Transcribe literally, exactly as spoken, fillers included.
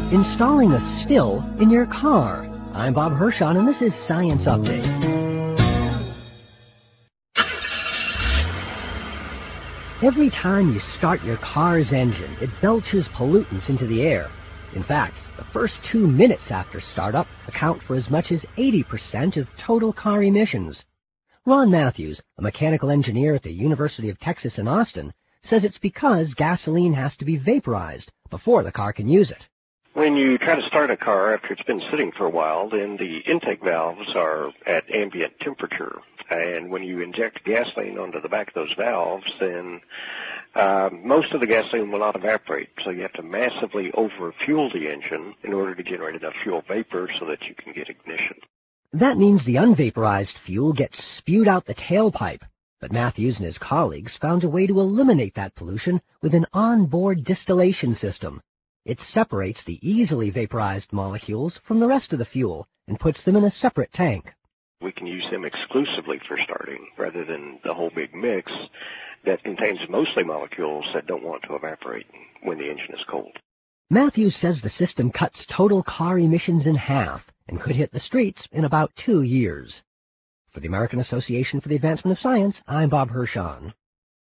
Installing a still in your car. I'm Bob Hirschon, and this is Science Update. Every time you start your car's engine, it belches pollutants into the air. In fact, the first two minutes after startup account for as much as eighty percent of total car emissions. Ron Matthews, a mechanical engineer at the University of Texas in Austin, says it's because gasoline has to be vaporized before the car can use it. When you try to start a car after it's been sitting for a while, then the intake valves are at ambient temperature. And when you inject gasoline onto the back of those valves, then uh, most of the gasoline will not evaporate. So you have to massively overfuel the engine in order to generate enough fuel vapor so that you can get ignition. That means the unvaporized fuel gets spewed out the tailpipe. But Matthews and his colleagues found a way to eliminate that pollution with an onboard distillation system. It separates the easily vaporized molecules from the rest of the fuel and puts them in a separate tank. We can use them exclusively for starting rather than the whole big mix that contains mostly molecules that don't want to evaporate when the engine is cold. Matthews says the system cuts total car emissions in half and could hit the streets in about two years. For the American Association for the Advancement of Science, I'm Bob Hirschon.